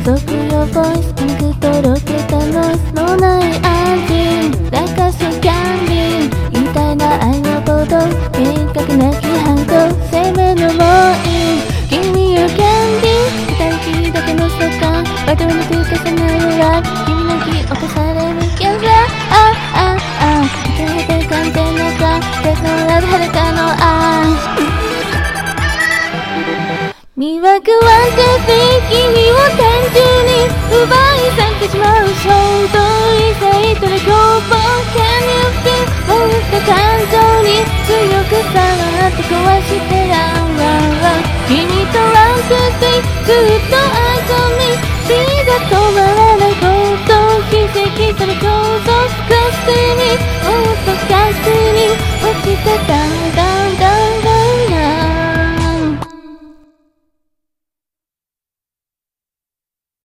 速よボイスピンクとろけたノイズのない味落下するキャンディーみたいな愛の行動明確な規範と生命のもういい君よキャンディー二人きりだけの相関バトルの積み重なるライブ君の気起こされるキャラいつれて完全な感別のラブ裸の愛魅惑は絶対君を単純に奪い去ってしまう衝動異性との凶暴 Can you feel 持った感情に強くさらって壊してランランラン君とワンツースリーずっと愛とみ死が止まらないこと奇跡との構造ガスにもっとガスに落ちてた